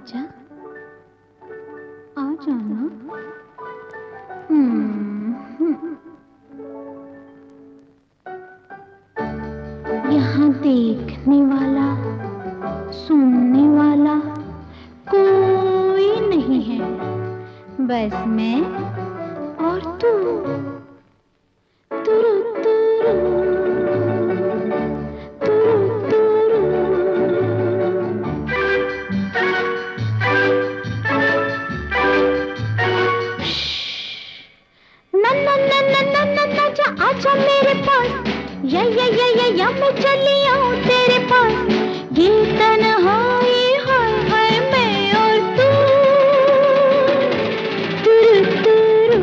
आजा, आ जाना। हम्म। यहाँ देखने वाला, सुनने वाला कोई नहीं है, बस मैं और तू। तुरु तुरु, तुरु तुरु। ना ना ना ना ना ना ना, जा आजा मेरे पास, या मैं चली आऊं तेरे पास। ये तन्हाई हाय हाय मैं और तू। तुरु तुरु,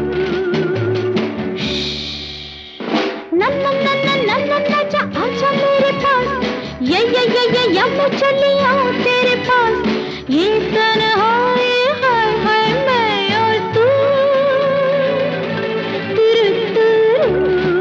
ना ना ना ना ना ना ना, जा आजा मेरे पास, या मैं चली आऊं तेरे पास। ये तन्हाई हाय हाय मैं और तू। तुरु तुरु।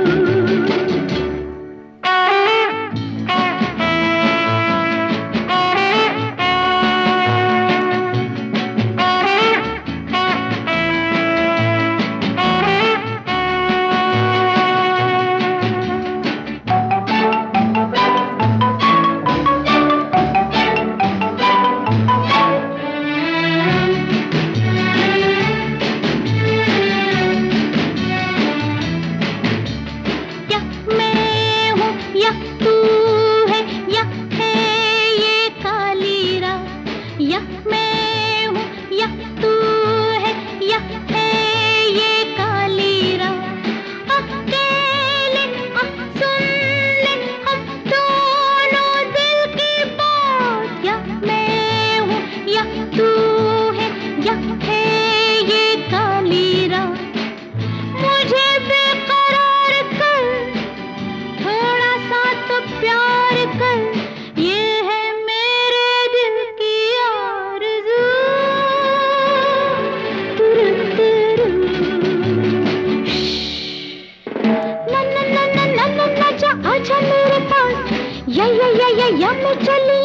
या मैं हूँ या तू है, या है ये काली रात। अकेले सुन ले हम दोनों दिल की बात। या मैं हूँ या तू है, या है ये काली रात। मुझे बेकरार कर, थोड़ा सा तो प्यार कर। आजा मेरे पास, या मैं चली